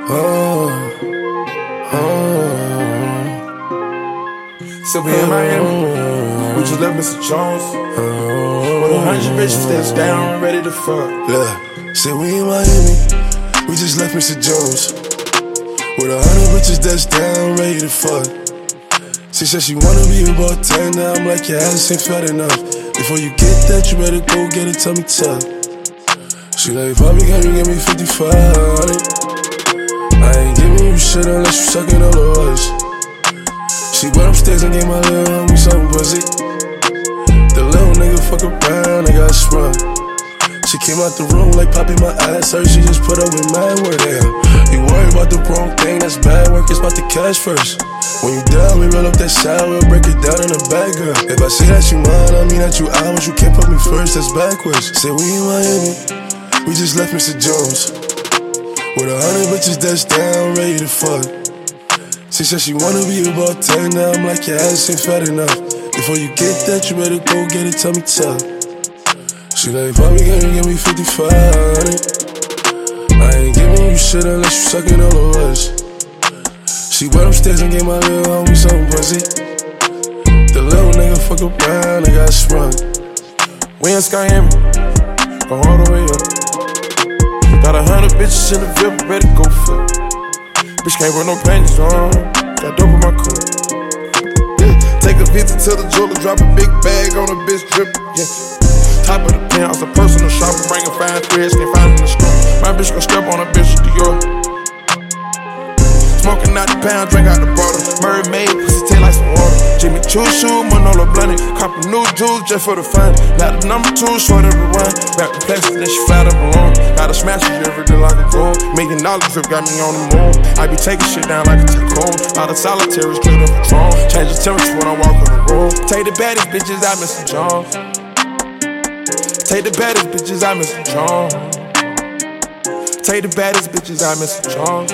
Oh, oh. So we in Miami, we just left Mr. Jones. With 100 bitches that's down, ready to fuck. Look, say we in Miami, we just left Mr. Jones. With 100 bitches that's down, ready to fuck. She said she wanna be about 10, now I'm like, your ass ain't fat enough. Before you get that, you better go get it, tummy tuck. She like, Bobby, can you give me 55? I ain't giving you shit unless you sucking all the words. She went upstairs and gave my little homie some pussy. The little nigga fuck around, I got sprung. She came out the room like popping my ass hurt. She just put up with mad word. Damn, you worry about the wrong thing, that's bad work. It's about the cash first. When you down, we roll up that shot, we'll break it down in the bag, girl. If I say that you mine, I mean that you ours. You can't put me first, that's backwards. Say we in Miami, we just left Mr. Jones. With 100 bitches that's down, ready to fuck. She said she wanna be about 10, now I'm like, your ass ain't fat enough. Before you get that, you better go get it, tummy tuck. She like, Bobby, can you give me 55? I ain't giving you shit unless you sucking all the words. She went upstairs and gave my little homie some pussy. The little nigga fuck around, I got sprung. We in Miami, go all the way up. Got 100 bitches in the VIP, ready to go fuck. Bitch can't wear no panties on, got dope in my cup. Yeah. Take a visit to the jeweler, drop a big bag on a bitch drip. Yeah. Top of the penthouse, a personal shopper, bringing fine threads, can't find in the store. My bitch gon' step on a bitch with Dior. Smoking out the pound, drink out the bottle. Mermaid, pussy taste like some water. Jimmy Choo shoe, Manolo blunted. Cop a new jewels just for the fun. Not the number 2, short of the run. Back to plastic, then she flat up alone. Gotta smash it every day like a gold. $1 million drip got me on the moon. I be taking shit down like a tycoon. Lot of solitaries, clear the Patron. Change the temperature when I walk in the room. Take the baddest bitches out, Mr. Jones. Take the baddest bitches out, Mr. Jones. Take the baddest bitches out, Mr. Jones.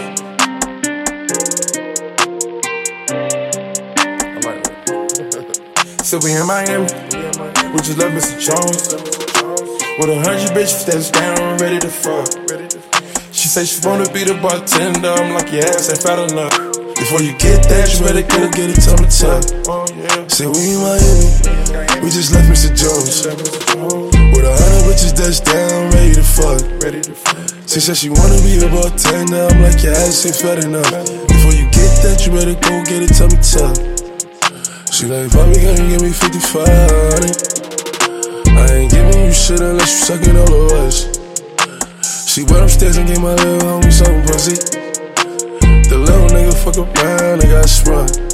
So we in Miami, we just left Mr. Jones. With 100 bitches that's down, ready to fuck. She say she wanna be the bartender, I'm like, your ass ain't fat enough. Before you get that, you better go get it, tummy tuck. Say we in Miami, we just left Mr. Jones. With 100 bitches that's down, ready to fuck. She said she wanna be about 10, now I'm like, your ass ain't fat enough. Before you get that, you better go get it, tummy tuck. She like, Bobby, can you give me 55? I ain't giving you shit unless you sucking all the words. She went upstairs and gave my little homie some pussy. The little nigga fuck around, I got sprung.